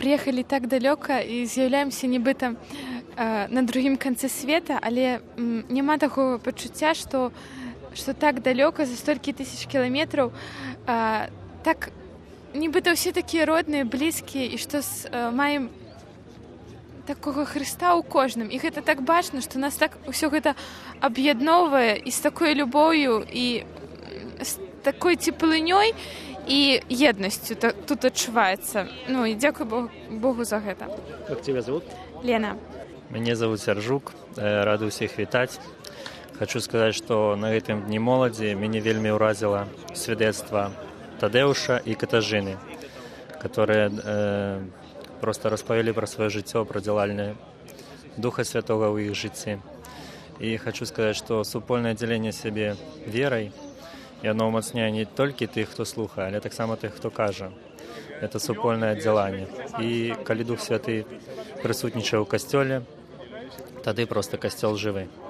прыехалі так далёка і з'яўляемся нібыта на другім канцы света, але няма такого пачуцця, што так далёка за столькі тысяч кіламетраў так нібыта ўсе такія родныя, блізкія і што маем такога Хрыста ў кожным. І гэта так бачна, што нас так усё гэта аб'ядноўвае і з такой любоўю і з такой цеплынёй и едностью тут отчувается. Ну и дякую Богу за это. Как тебя зовут? Лена. Меня зовут Сержук. Рады всех вітаць. Хочу сказать, что на гэтым дні моладзі мяне вельмі ўразіла свідоцтва Тадеуша и Катажины, которые просто распавялі про свое жыццё, про дзялальне Духа Святого ў іх жыцці. И хочу сказать, что супольное дзяленне сябе верой, и оно умацняе не толькі тых, хто слухае, але таксама тых, хто кажа. Это супольнае аддзяленне. І калі Дух Святы прысутнічае ў касцёле, тады проста касцёл жывы.